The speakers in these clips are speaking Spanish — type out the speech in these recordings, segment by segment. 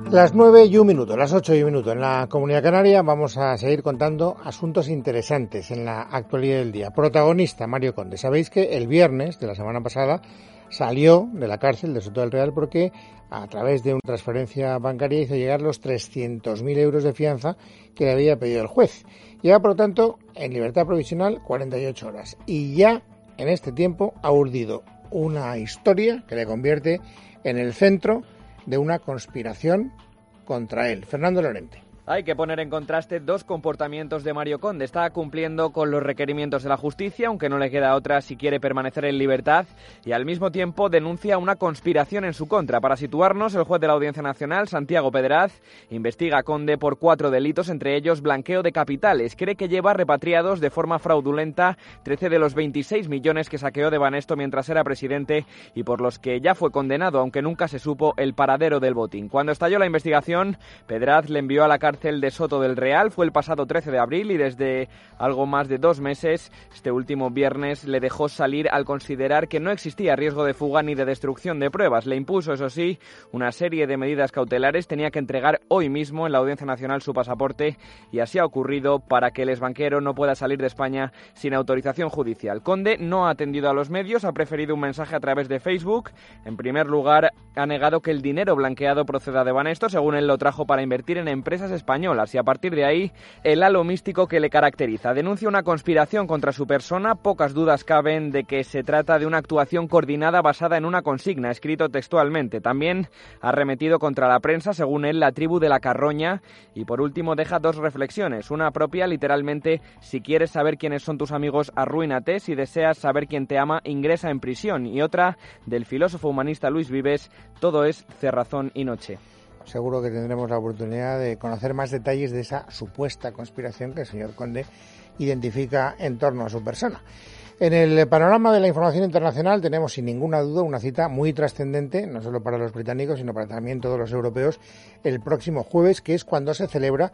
Las 9:01, las 8:01 en la Comunidad Canaria. Vamos a seguir contando asuntos interesantes en la actualidad del día. Protagonista, Mario Conde. Sabéis que el viernes de la semana pasada salió de la cárcel de Soto del Real porque a través de una transferencia bancaria hizo llegar los 300.000 euros de fianza que le había pedido el juez. Lleva, por lo tanto, en libertad provisional 48 horas. Y ya en este tiempo ha urdido una historia que le convierte en el centro de una conspiración contra él. Fernando Lorente. Hay que poner en contraste dos comportamientos de Mario Conde. Está cumpliendo con los requerimientos de la justicia, aunque no le queda otra si quiere permanecer en libertad, y al mismo tiempo denuncia una conspiración en su contra. Para situarnos, el juez de la Audiencia Nacional, Santiago Pedraz, investiga a Conde por 4 delitos, entre ellos blanqueo de capitales. Cree que lleva repatriados de forma fraudulenta 13 de los 26 millones que saqueó de Banesto mientras era presidente y por los que ya fue condenado, aunque nunca se supo el paradero del botín. Cuando estalló la investigación, Pedraz le envió a la cárcel de Soto del Real. Fue el pasado 13 de abril y desde algo más de 2 meses, este último viernes, le dejó salir al considerar que no existía riesgo de fuga ni de destrucción de pruebas. Le impuso, eso sí, una serie de medidas cautelares. Tenía que entregar hoy mismo en la Audiencia Nacional su pasaporte y así ha ocurrido para que el exbanquero no pueda salir de España sin autorización judicial. Conde no ha atendido a los medios, ha preferido un mensaje a través de Facebook. En primer lugar, ha negado que el dinero blanqueado proceda de Banesto, según él lo trajo para invertir en empresas españolas, y a partir de ahí el halo místico que le caracteriza. Denuncia una conspiración contra su persona. Pocas dudas caben de que se trata de una actuación coordinada basada en una consigna, escrito textualmente. También ha arremetido contra la prensa, según él, la tribu de la Carroña, y por último deja 2 reflexiones. Una propia, literalmente: si quieres saber quiénes son tus amigos, arruínate; si deseas saber quién te ama, ingresa en prisión. Y otra del filósofo humanista Luis Vives: todo es cerrazón y noche. Seguro que tendremos la oportunidad de conocer más detalles de esa supuesta conspiración que el señor Conde identifica en torno a su persona. En el panorama de la información internacional tenemos sin ninguna duda una cita muy trascendente, no solo para los británicos, sino para también todos los europeos, el próximo jueves, que es cuando se celebra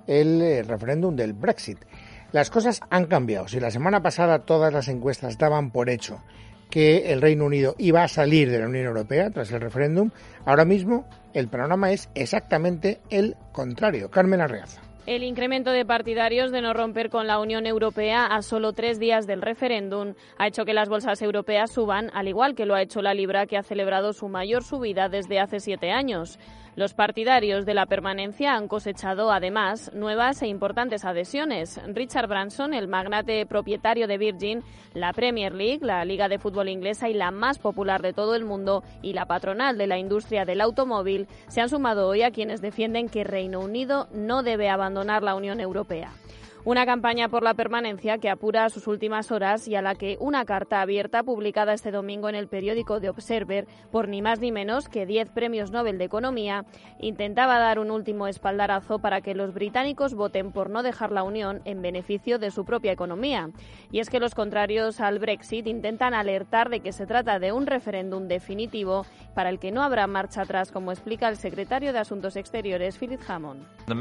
el referéndum del Brexit. Las cosas han cambiado. Si la semana pasada todas las encuestas daban por hecho que el Reino Unido iba a salir de la Unión Europea tras el referéndum, ahora mismo el panorama es exactamente el contrario. Carmen Arreaza. El incremento de partidarios de no romper con la Unión Europea a solo 3 días del referéndum ha hecho que las bolsas europeas suban, al igual que lo ha hecho la libra, que ha celebrado su mayor subida desde hace 7 años. Los partidarios de la permanencia han cosechado, además, nuevas e importantes adhesiones. Richard Branson, el magnate propietario de Virgin, la Premier League, la liga de fútbol inglesa y la más popular de todo el mundo, y la patronal de la industria del automóvil, se han sumado hoy a quienes defienden que Reino Unido no debe abandonar la Unión Europea. Una campaña por la permanencia que apura sus últimas horas y a la que una carta abierta publicada este domingo en el periódico The Observer por ni más ni menos que 10 premios Nobel de Economía intentaba dar un último espaldarazo para que los británicos voten por no dejar la Unión en beneficio de su propia economía. Y es que los contrarios al Brexit intentan alertar de que se trata de un referéndum definitivo para el que no habrá marcha atrás, como explica el secretario de Asuntos Exteriores, Philip Hammond.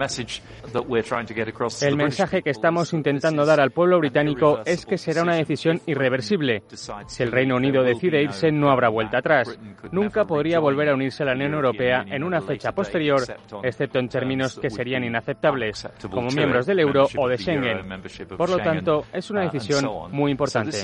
El mensaje que estamos intentando dar al pueblo británico es que será una decisión irreversible. Si el Reino Unido decide irse, no habrá vuelta atrás. Nunca podría volver a unirse a la Unión Europea en una fecha posterior, excepto en términos que serían inaceptables, como miembros del euro o de Schengen. Por lo tanto, es una decisión muy importante.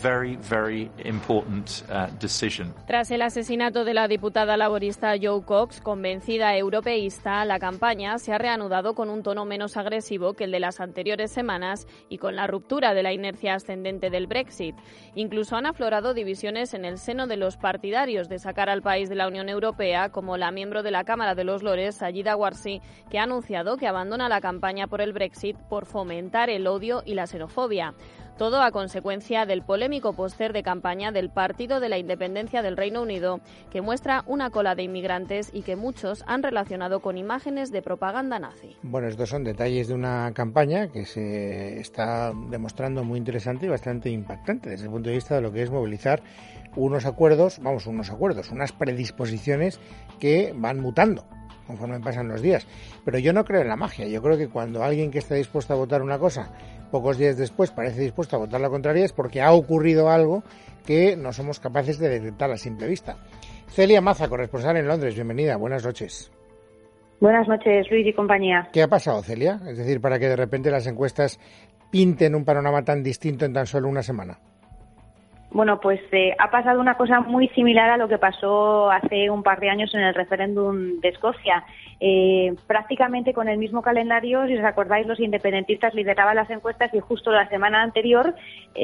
Tras el asesinato de la diputada laborista Jo Cox, convencida europeísta, la campaña se ha reanudado con un tono menos agresivo que el de las anteriores semanas y con la ruptura de la inercia ascendente del Brexit. Incluso han aflorado divisiones en el seno de los partidarios de sacar al país de la Unión Europea, como la miembro de la Cámara de los Lores, Sajida Warsi, que ha anunciado que abandona la campaña por el Brexit por fomentar el odio y la xenofobia. Todo a consecuencia del polémico póster de campaña del Partido de la Independencia del Reino Unido, que muestra una cola de inmigrantes y que muchos han relacionado con imágenes de propaganda nazi. Bueno, estos son detalles de una campaña que se está demostrando muy interesante y bastante impactante desde el punto de vista de lo que es movilizar unas predisposiciones que van mutando conforme pasan los días. Pero yo no creo en la magia. Yo creo que cuando alguien que está dispuesto a votar una cosa, pocos días después parece dispuesto a votar la contraria, es porque ha ocurrido algo que no somos capaces de detectar a simple vista. Celia Maza, corresponsal en Londres, bienvenida, buenas noches. Buenas noches, Luis y compañía. ¿Qué ha pasado, Celia? Es decir, para que de repente las encuestas pinten un panorama tan distinto en tan solo una semana. Bueno, pues ha pasado una cosa muy similar a lo que pasó hace un par de años en el referéndum de Escocia. Prácticamente con el mismo calendario, si os acordáis, los independentistas lideraban las encuestas y justo la semana anterior,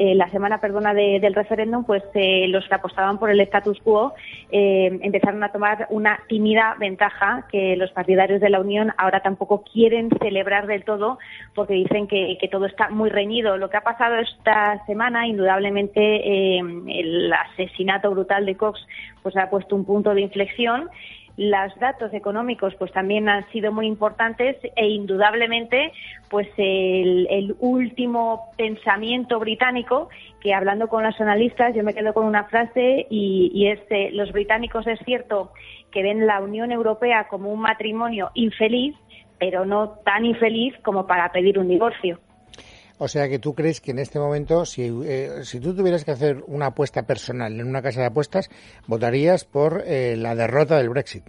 del referéndum, pues los que apostaban por el status quo empezaron a tomar una tímida ventaja que los partidarios de la Unión ahora tampoco quieren celebrar del todo porque dicen que todo está muy reñido. Lo que ha pasado esta semana, indudablemente, el asesinato brutal de Cox pues ha puesto un punto de inflexión. Los datos económicos pues también han sido muy importantes e indudablemente pues el último pensamiento británico, que hablando con los analistas yo me quedo con una frase y es los británicos es cierto que ven la Unión Europea como un matrimonio infeliz, pero no tan infeliz como para pedir un divorcio. O sea que tú crees que en este momento, si tú tuvieras que hacer una apuesta personal en una casa de apuestas, votarías por la derrota del Brexit.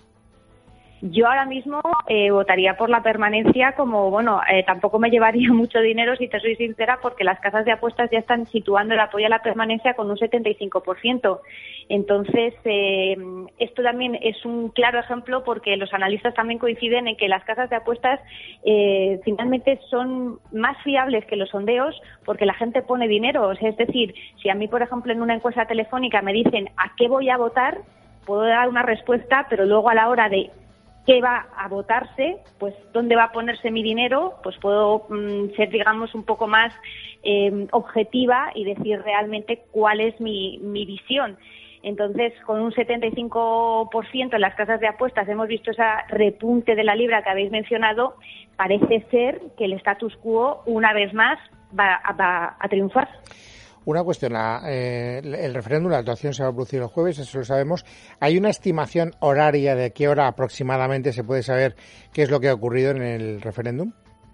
Yo ahora mismo votaría por la permanencia, tampoco me llevaría mucho dinero, si te soy sincera, porque las casas de apuestas ya están situando el apoyo a la permanencia con un 75%. Entonces, esto también es un claro ejemplo porque los analistas también coinciden en que las casas de apuestas finalmente son más fiables que los sondeos porque la gente pone dinero. O sea, es decir, si a mí, por ejemplo, en una encuesta telefónica me dicen ¿a qué voy a votar?, puedo dar una respuesta, pero luego a la hora de qué va a votarse, pues dónde va a ponerse mi dinero, pues puedo ser, digamos, un poco más objetiva y decir realmente cuál es mi visión. Entonces, con un 75% en las casas de apuestas hemos visto ese repunte de la libra que habéis mencionado. Parece ser que el status quo, una vez más, va a triunfar. Una cuestión, el referéndum, la actuación se va a producir el jueves, eso lo sabemos. ¿Hay una estimación horaria de qué hora aproximadamente se puede saber qué es lo que ha ocurrido en el referéndum?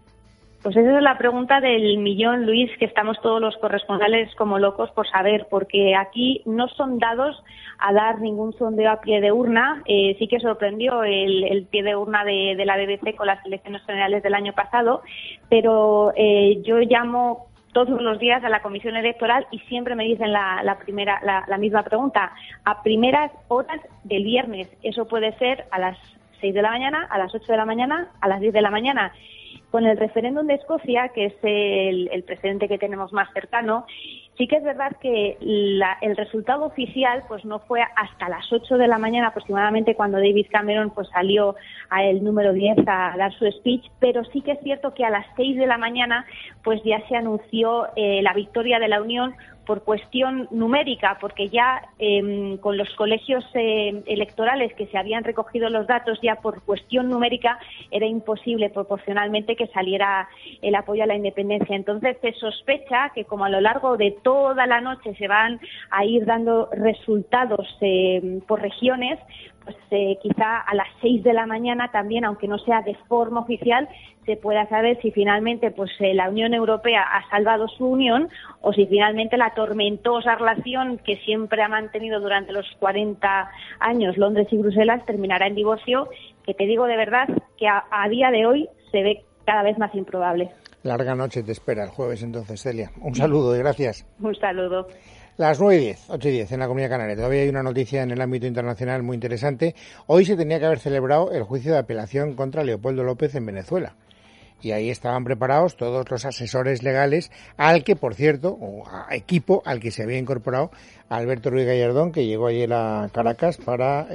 Pues esa es la pregunta del millón, Luis, que estamos todos los corresponsales como locos por saber, porque aquí no son dados a dar ningún sondeo a pie de urna. Sí que sorprendió el pie de urna de la BBC con las elecciones generales del año pasado, pero yo llamo todos los días a la Comisión Electoral y siempre me dicen la misma pregunta. A primeras horas del viernes, eso puede ser a las 6 de la mañana, a las 8 de la mañana, a las 10 de la mañana. Con el referéndum de Escocia, que es el precedente que tenemos más cercano, sí que es verdad que el resultado oficial pues no fue hasta las 8 de la mañana aproximadamente cuando David Cameron pues salió al número 10 a dar su speech, pero sí que es cierto que a las 6 de la mañana pues ya se anunció la victoria de la Unión por cuestión numérica, porque ya con los colegios electorales que se habían recogido los datos, ya por cuestión numérica era imposible proporcionalmente que saliera el apoyo a la independencia. Entonces se sospecha que como a lo largo de toda la noche se van a ir dando resultados por regiones, pues quizá a las 6 de la mañana también, aunque no sea de forma oficial, se pueda saber si finalmente pues la Unión Europea ha salvado su unión o si finalmente la tormentosa relación que siempre ha mantenido durante los 40 años Londres y Bruselas terminará en divorcio, que te digo de verdad que a día de hoy se ve cada vez más improbable. Larga noche te espera el jueves entonces, Celia. Un saludo y gracias. Un saludo. Las 9:10, 8:10 en la Comunidad Canaria. Todavía hay una noticia en el ámbito internacional muy interesante. Hoy se tenía que haber celebrado el juicio de apelación contra Leopoldo López en Venezuela. Y ahí estaban preparados todos los asesores legales al que, por cierto, equipo al que se había incorporado Alberto Ruiz Gallardón, que llegó ayer a Caracas para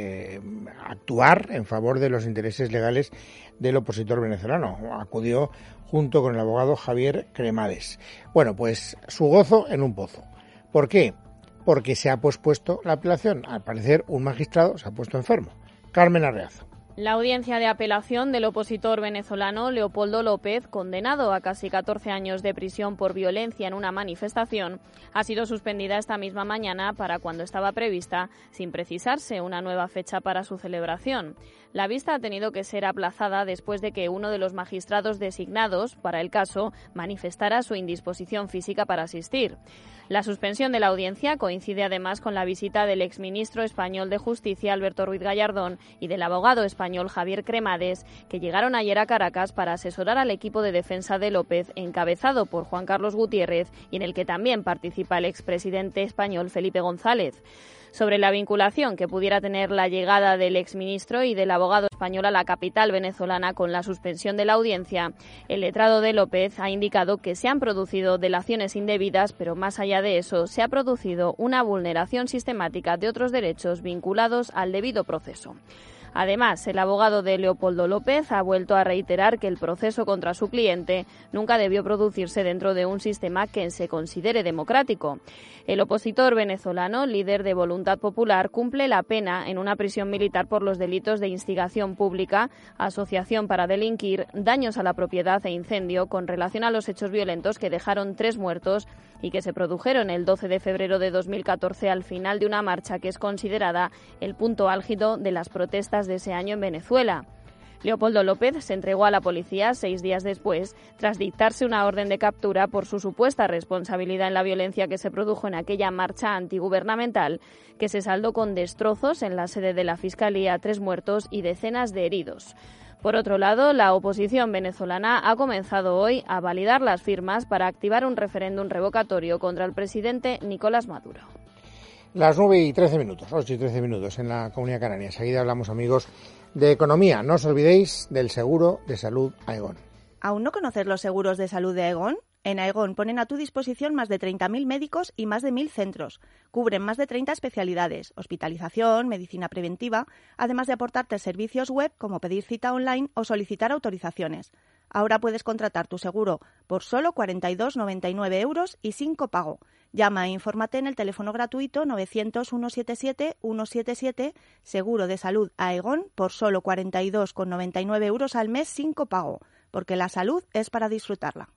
actuar en favor de los intereses legales del opositor venezolano. Acudió junto con el abogado Javier Cremades. Bueno, pues su gozo en un pozo. ¿Por qué? Porque se ha pospuesto la apelación. Al parecer, un magistrado se ha puesto enfermo. Carmen Arreaza. La audiencia de apelación del opositor venezolano Leopoldo López, condenado a casi 14 años de prisión por violencia en una manifestación, ha sido suspendida esta misma mañana para cuando estaba prevista, sin precisarse una nueva fecha para su celebración. La vista ha tenido que ser aplazada después de que uno de los magistrados designados para el caso manifestara su indisposición física para asistir. La suspensión de la audiencia coincide además con la visita del exministro español de Justicia, Alberto Ruiz Gallardón, y del abogado español Javier Cremades, que llegaron ayer a Caracas para asesorar al equipo de defensa de López, encabezado por Juan Carlos Gutiérrez, y en el que también participa el expresidente español Felipe González. Sobre la vinculación que pudiera tener la llegada del exministro y del abogado español a la capital venezolana con la suspensión de la audiencia, el letrado de López ha indicado que se han producido delaciones indebidas, pero más allá de eso, se ha producido una vulneración sistemática de otros derechos vinculados al debido proceso. Además, el abogado de Leopoldo López ha vuelto a reiterar que el proceso contra su cliente nunca debió producirse dentro de un sistema que se considere democrático. El opositor venezolano, líder de Voluntad Popular, cumple la pena en una prisión militar por los delitos de instigación pública, asociación para delinquir, daños a la propiedad e incendio con relación a los hechos violentos que dejaron 3 muertos y que se produjeron el 12 de febrero de 2014 al final de una marcha que es considerada el punto álgido de las protestas de ese año en Venezuela. Leopoldo López se entregó a la policía 6 días después, tras dictarse una orden de captura por su supuesta responsabilidad en la violencia que se produjo en aquella marcha antigubernamental, que se saldó con destrozos en la sede de la Fiscalía, 3 muertos y decenas de heridos. Por otro lado, la oposición venezolana ha comenzado hoy a validar las firmas para activar un referéndum revocatorio contra el presidente Nicolás Maduro. Las 9:13, 8:13 en la Comunidad Canaria. Enseguida hablamos, amigos, de economía. No os olvidéis del seguro de salud Aegon. ¿Aún no conoces los seguros de salud de Aegon? En Aegon ponen a tu disposición más de 30.000 médicos y más de 1.000 centros. Cubren más de 30 especialidades, hospitalización, medicina preventiva, además de aportarte servicios web como pedir cita online o solicitar autorizaciones. Ahora puedes contratar tu seguro por solo 42,99 € y sin copago. Llama e infórmate en el teléfono gratuito 900 177 177, seguro de salud Aegon por solo 42,99 € al mes sin copago, porque la salud es para disfrutarla.